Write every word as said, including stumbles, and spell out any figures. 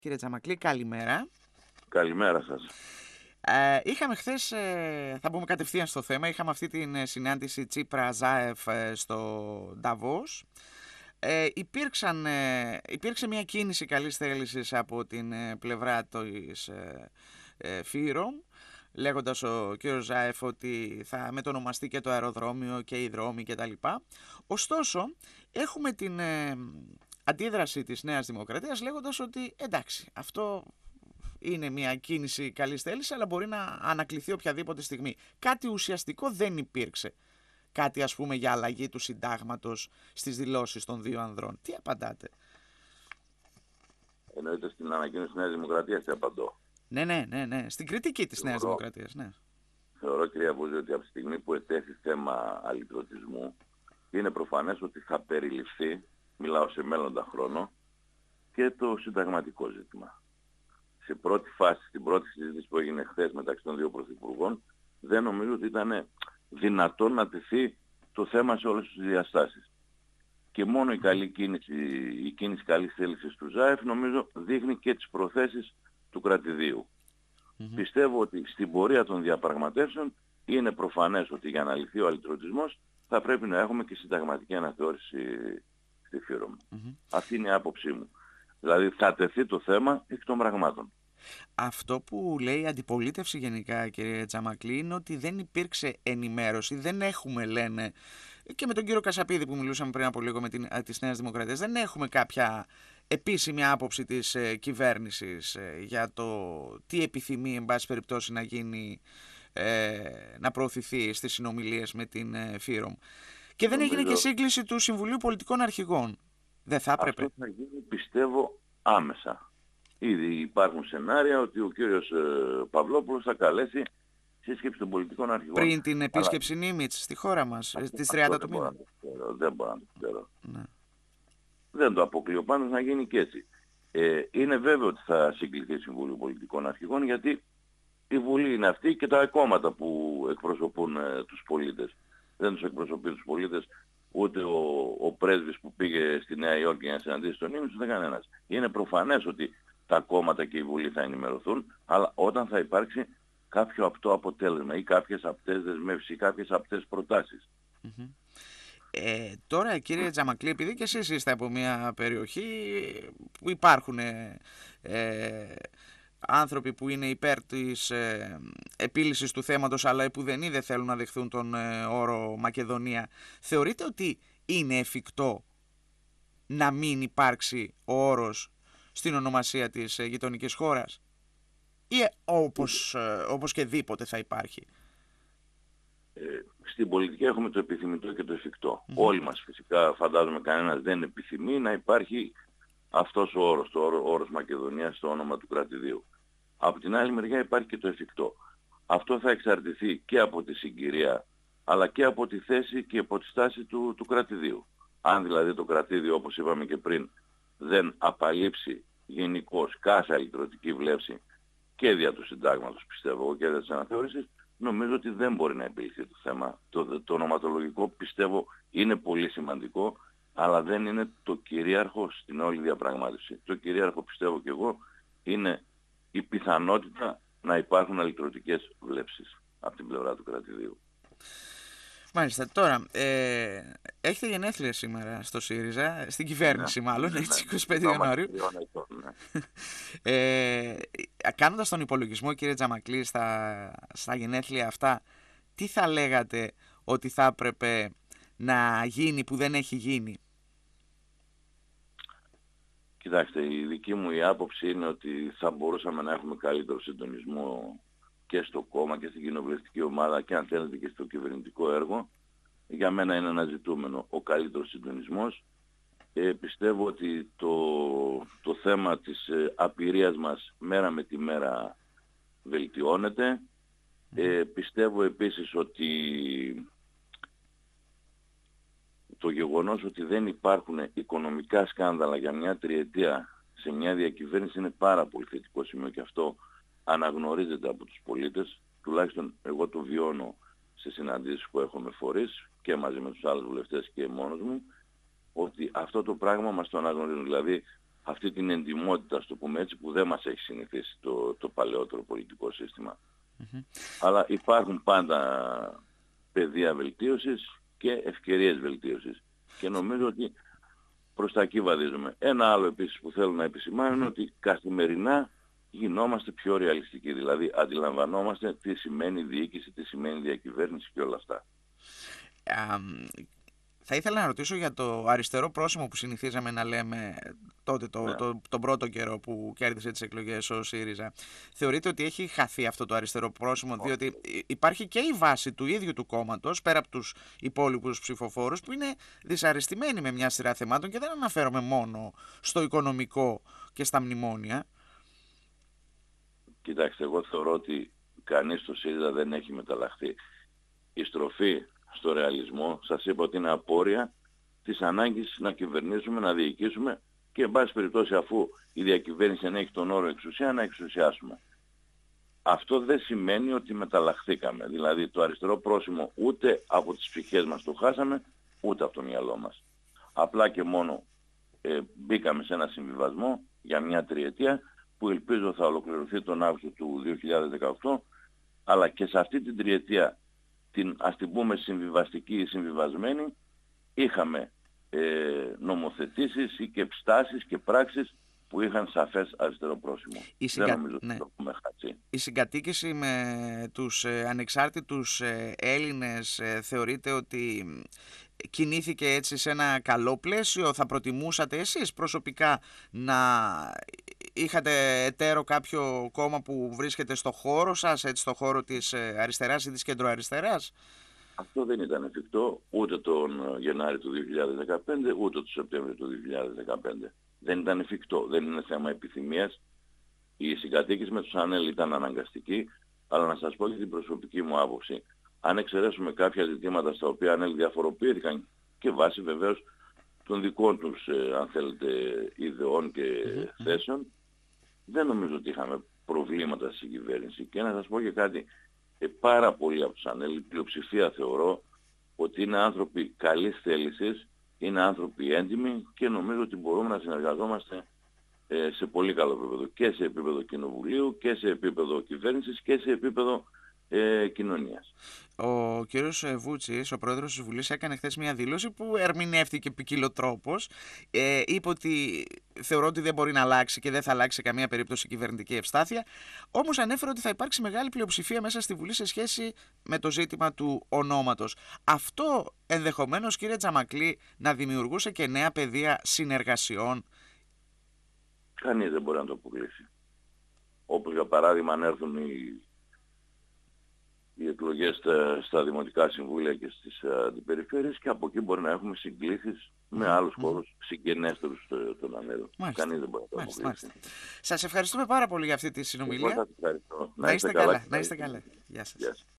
Κύριε Τζαμακλή, καλημέρα. Καλημέρα σας. Ε, είχαμε χθες, ε, θα μπούμε κατευθείαν στο θέμα, είχαμε αυτή την ε, συνάντηση Τσίπρα-Ζάεφ ε, στο Νταβός. Ε, υπήρξαν, ε, υπήρξε μια κίνηση καλής θέλησης από την ε, πλευρά της ε, ε, Φύρομ, λέγοντας ο κύριος Ζάεφ ότι θα μετονομαστεί και το αεροδρόμιο και οι δρόμοι κτλ. Ωστόσο, έχουμε την ε, αντίδραση της Νέας Δημοκρατίας λέγοντας ότι εντάξει, αυτό είναι μια κίνηση καλής θέλησης, αλλά μπορεί να ανακληθεί οποιαδήποτε στιγμή. Κάτι ουσιαστικό δεν υπήρξε. Κάτι ας πούμε για αλλαγή του συντάγματος στις δηλώσεις των δύο ανδρών. Τι απαντάτε? Εννοείται στην ανακοίνωση της Νέας Δημοκρατίας τι απαντώ. Ναι, ναι, ναι, ναι. Στην κριτική της Νέας Δημοκρατίας, ναι. Θεωρώ, κυρία Βούζη, ότι από τη στιγμή που ετέθη θέμα αλυτρωτισμού, είναι προφανές ότι θα περιληφθεί, μιλάω σε μέλλοντα χρόνο, και το συνταγματικό ζήτημα. Σε πρώτη φάση, στην πρώτη συζήτηση που έγινε χθες μεταξύ των δύο πρωθυπουργών, δεν νομίζω ότι ήταν δυνατόν να τεθεί το θέμα σε όλες τις διαστάσεις. Και μόνο η καλή κίνηση, η κίνηση καλής θέλησης του Ζάεφ νομίζω δείχνει και τις προθέσεις του κρατηδίου. Mm-hmm. Πιστεύω ότι στην πορεία των διαπραγματεύσεων είναι προφανές ότι για να λυθεί ο αλυτρωτισμός θα πρέπει να έχουμε και συνταγματική αναθεώρηση στη Φύρομ. Mm-hmm. Αυτή είναι η άποψή μου. Δηλαδή θα τεθεί το θέμα εκ των πραγμάτων. Αυτό που λέει η αντιπολίτευση γενικά, κύριε Τζαμακλή, είναι ότι δεν υπήρξε ενημέρωση, δεν έχουμε, λένε, και με τον κύριο Κασαπίδη που μιλούσαμε πριν από λίγο με την, της Νέας Δημοκρατίας, δεν έχουμε κάποια επίσημη άποψη της ε, κυβέρνησης ε, για το τι επιθυμεί εν πάση περιπτώσει να γίνει, ε, να προωθηθεί στις συνομιλίες με την ε, Φύρομ. Και δεν Νομίζω... έγινε και σύγκληση του Συμβουλίου Πολιτικών Αρχηγών. Δεν θα έπρεπε? Αυτό θα γίνει, πιστεύω, άμεσα. Ήδη υπάρχουν σενάρια ότι ο κύριος ε, Παυλόπουλος θα καλέσει σύσκεψη των πολιτικών αρχηγών. Πριν την επίσκεψη Αλλά... Νίμιτς στη χώρα μας, στις τριάντα του μήνα. Δεν μπορώ να το ξέρω. Ναι. Δεν το αποκλείω πάντως να γίνει και έτσι. Ε, είναι βέβαιο ότι θα συγκληθεί Συμβούλιο Πολιτικών Αρχηγών, γιατί η Βουλή είναι αυτή και τα κόμματα που εκπροσωπούν ε, τους πολίτες. Δεν τους εκπροσωπεί τους πολίτες ούτε ο, ο πρέσβης που πήγε στη Νέα Υόρκη για να συναντήσει τον Νίμιτς, ούτε κανένας. Είναι προφανές ότι τα κόμματα και η Βουλή θα ενημερωθούν, αλλά όταν θα υπάρξει κάποιο απτό αποτέλεσμα ή κάποιες απτές δεσμεύσεις ή κάποιες απτές προτάσεις. Mm-hmm. Ε, τώρα, κύριε Τζαμακλή, επειδή και εσείς είστε από μια περιοχή που υπάρχουν ε, ε, άνθρωποι που είναι υπέρ της ε, επίλυσης του θέματος, αλλά που δεν είδε θέλουν να δεχθούν τον ε, όρο Μακεδονία, θεωρείτε ότι είναι εφικτό να μην υπάρξει ο όρος στην ονομασία της ε, γειτονικής χώρας, ή όπως, ε, όπως και δίποτε θα υπάρχει? Ε, στην πολιτική έχουμε το επιθυμητό και το εφικτό. Mm-hmm. Όλοι μας φυσικά, φαντάζομαι κανένας δεν επιθυμεί να υπάρχει αυτός ο όρος, το όρο, όρος Μακεδονίας στο όνομα του κρατηδίου. Από την άλλη μεριά υπάρχει και το εφικτό. Αυτό θα εξαρτηθεί και από τη συγκυρία, αλλά και από τη θέση και από τη στάση του, του κρατηδίου. Αν δηλαδή το κρατήδιο, όπως είπαμε και πριν, δεν απαλείψει γενικώς κάθε αλυτρωτική βλέψη και δια του συντάγματος, πιστεύω, και δια της αναθεώρησης, νομίζω ότι δεν μπορεί να επιλυθεί το θέμα. Το, το ονοματολογικό, πιστεύω, είναι πολύ σημαντικό, αλλά δεν είναι το κυρίαρχο στην όλη διαπραγμάτευση. Το κυρίαρχο, πιστεύω και εγώ, είναι η πιθανότητα να υπάρχουν αλυτρωτικές βλέψεις από την πλευρά του κρατηδίου. Μάλιστα. Τώρα, ε, έχετε γενέθλια σήμερα στο ΣΥΡΙΖΑ, στην κυβέρνηση ναι, μάλλον, έτσι, είκοσι πέντε Ιανουαρίου. Ναι. ε, κάνοντας τον υπολογισμό, κύριε Τζαμακλή, στα, στα γενέθλια αυτά, τι θα λέγατε ότι θα έπρεπε να γίνει που δεν έχει γίνει? Κοιτάξτε, η δική μου η άποψη είναι ότι θα μπορούσαμε να έχουμε καλύτερο συντονισμό και στο κόμμα και στην κοινοβουλευτική ομάδα και αν θέλετε και στο κυβερνητικό έργο. Για μένα είναι ένα ζητούμενο ο καλύτερος συντονισμός. Ε, πιστεύω ότι το, το θέμα της ε, απειρίας μας μέρα με τη μέρα βελτιώνεται. Ε, πιστεύω επίσης ότι το γεγονός ότι δεν υπάρχουν οικονομικά σκάνδαλα για μια τριετία σε μια διακυβέρνηση είναι πάρα πολύ θετικό σημείο και αυτό αναγνωρίζεται από τους πολίτες. Τουλάχιστον εγώ το βιώνω σε συναντήσεις που έχω με φορείς και μαζί με τους άλλους βουλευτές και μόνος μου, ότι αυτό το πράγμα μας το αναγνωρίζουν. Δηλαδή αυτή την εντιμότητα, στο πούμε έτσι, που δεν μας έχει συνηθίσει το, το παλαιότερο πολιτικό σύστημα. Mm-hmm. Αλλά υπάρχουν πάντα πεδία βελτίωσης και ευκαιρίες βελτίωσης. Και νομίζω ότι προς τα εκεί βαδίζουμε. Ένα άλλο επίσης που θέλω να επισημάνω είναι ότι καθημερινά γινόμαστε πιο ρεαλιστικοί. Δηλαδή αντιλαμβανόμαστε τι σημαίνει διοίκηση, τι σημαίνει διακυβέρνηση και όλα αυτά. Um... Θα ήθελα να ρωτήσω για το αριστερό πρόσημο που συνηθίζαμε να λέμε τότε το, ναι. το, τον πρώτο καιρό που κέρδισε τις εκλογές ο ΣΥΡΙΖΑ. Θεωρείτε ότι έχει χαθεί αυτό το αριστερό πρόσημο, oh. διότι υπάρχει και η βάση του ίδιου του κόμματος, πέρα από τους υπόλοιπους ψηφοφόρους, που είναι δυσαρεστημένοι με μια σειρά θεμάτων, και δεν αναφέρομαι μόνο στο οικονομικό και στα μνημόνια. Κοιτάξτε, εγώ θεωρώ ότι κανείς στο ΣΥΡΙΖΑ δεν έχει μεταλλαχθεί. Η στροφή στο ρεαλισμό, σας είπα ότι είναι απόρρια της ανάγκης να κυβερνήσουμε, να διοικήσουμε και εν πάση περιπτώσει, αφού η διακυβέρνηση δεν έχει τον όρο εξουσία, να εξουσιάσουμε. Αυτό δεν σημαίνει ότι μεταλλαχθήκαμε. Δηλαδή το αριστερό πρόσημο ούτε από τις ψυχές μας το χάσαμε, ούτε από το μυαλό μας. Απλά και μόνο ε, μπήκαμε σε ένα συμβιβασμό για μια τριετία που ελπίζω θα ολοκληρωθεί τον Αύγουστο του δύο χιλιάδες δεκαοκτώ, αλλά και σε αυτή την τριετία, την ας την πούμε συμβιβαστική ή συμβιβασμένη, είχαμε ε, νομοθετήσεις ή και στάσεις και πράξεις που είχαν σαφές αριστερό πρόσημο. Η συγκα... Δεν νομίζω ναι. ότι το έχουμε χάσει. Η συγκατοίκηση με τους ε, ανεξάρτητους ε, Έλληνες ε, θεωρείτε ότι κινήθηκε έτσι σε ένα καλό πλαίσιο? Θα προτιμούσατε εσείς προσωπικά να είχατε εταίρο κάποιο κόμμα που βρίσκεται στο χώρο σας, έτσι, στο χώρο της αριστεράς ή της κεντροαριστεράς? Αυτό δεν ήταν εφικτό ούτε τον Γενάρη του δύο χιλιάδες δεκαπέντε, ούτε τον Σεπτέμβριο του δύο χιλιάδες δεκαπέντε. Δεν ήταν εφικτό, δεν είναι θέμα επιθυμίας. Η συγκατοίκηση με τους ΑΝΕΛ ήταν αναγκαστική, αλλά να σας πω και την προσωπική μου άποψη. Αν εξαιρέσουμε κάποια ζητήματα στα οποία ΑΝΕΛ διαφοροποιήθηκαν και βάσει βεβαίως των δικών τους, ε, αν θέλετε, ιδεών και mm-hmm. θέσεων, δεν νομίζω ότι είχαμε προβλήματα στην κυβέρνηση. Και να σας πω και κάτι, ε, πάρα πολλοί από τους ΑΝΕΛ, η πλειοψηφία θεωρώ ότι είναι άνθρωποι καλής θέλησης, είναι άνθρωποι έντιμοι και νομίζω ότι μπορούμε να συνεργαζόμαστε ε, σε πολύ καλό επίπεδο, και σε επίπεδο κοινοβουλίου και σε επίπεδο κυβέρνησης και σε επίπεδο ε, κοινωνίας. Ο κύριος Βούτσης, ο πρόεδρος της Βουλής, έκανε χθες μια δήλωση που ερμηνεύτηκε ποικιλοτρόπως. Ε, είπε ότι θεωρώ ότι δεν μπορεί να αλλάξει και δεν θα αλλάξει σε καμία περίπτωση η κυβερνητική ευστάθεια. Όμως ανέφερε ότι θα υπάρξει μεγάλη πλειοψηφία μέσα στη Βουλή σε σχέση με το ζήτημα του ονόματος. Αυτό ενδεχομένως, κύριε Τζαμακλή, να δημιουργούσε και νέα πεδία συνεργασιών? Κανείς δεν μπορεί να το αποκλείσει. Όπως για παράδειγμα αν έρθουν οι οι εκλογές στα, στα δημοτικά συμβούλια και στις αντιπεριφέρειες, και από εκεί μπορεί να έχουμε συγκλήσεις με άλλους mm. χώρους συγγενέστερους των ΑΝΕΛ. Κανείς δεν μπορεί να το αποκλείσει. Σας ευχαριστούμε πάρα πολύ για αυτή τη συνομιλία. Εγώ σας ευχαριστώ. Να είστε καλά. Να είστε καλά. Γεια σας. Γεια σας.